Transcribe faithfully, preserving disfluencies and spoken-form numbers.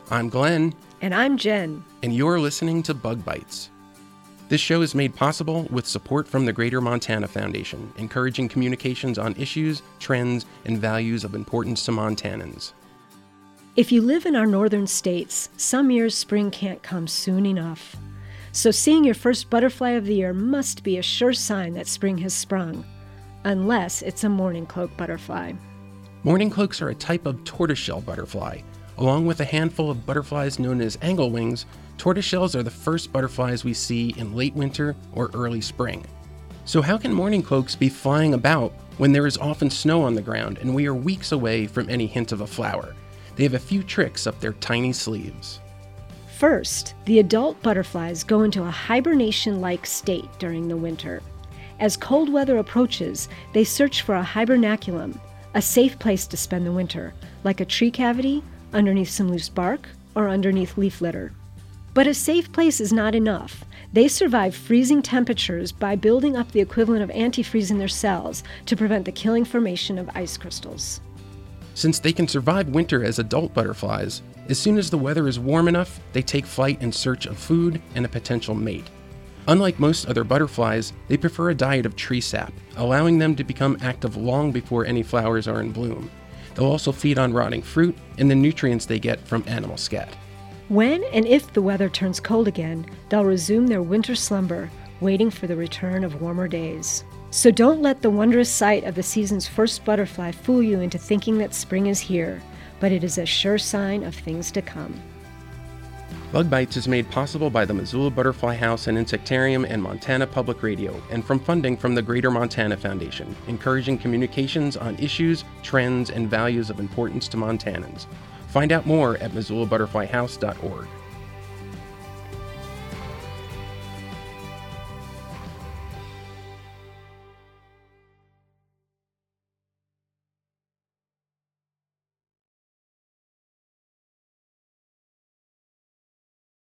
I'm Glenn. And I'm Jen. And you're listening to Bug Bites. This show is made possible with support from the Greater Montana Foundation, encouraging communications on issues, trends, and values of importance to Montanans. If you live in our northern states, some years spring can't come soon enough. So seeing your first butterfly of the year must be a sure sign that spring has sprung, unless it's a mourning cloak butterfly. Mourning cloaks are a type of tortoiseshell butterfly. Along with a handful of butterflies known as anglewings, tortoiseshells are the first butterflies we see in late winter or early spring. So how can mourning cloaks be flying about when there is often snow on the ground and we are weeks away from any hint of a flower? They have a few tricks up their tiny sleeves. First, the adult butterflies go into a hibernation-like state during the winter. As cold weather approaches, they search for a hibernaculum, a safe place to spend the winter, like a tree cavity, underneath some loose bark, or underneath leaf litter. But a safe place is not enough. They survive freezing temperatures by building up the equivalent of antifreeze in their cells to prevent the killing formation of ice crystals. Since they can survive winter as adult butterflies, as soon as the weather is warm enough, they take flight in search of food and a potential mate. Unlike most other butterflies, they prefer a diet of tree sap, allowing them to become active long before any flowers are in bloom. They'll also feed on rotting fruit and the nutrients they get from animal scat. When and if the weather turns cold again, they'll resume their winter slumber, waiting for the return of warmer days. So don't let the wondrous sight of the season's first butterfly fool you into thinking that spring is here, but it is a sure sign of things to come. Bug Bites is made possible by the Missoula Butterfly House and Insectarium and Montana Public Radio, and from funding from the Greater Montana Foundation, encouraging communications on issues, trends, and values of importance to Montanans. Find out more at missoula butterfly house dot org.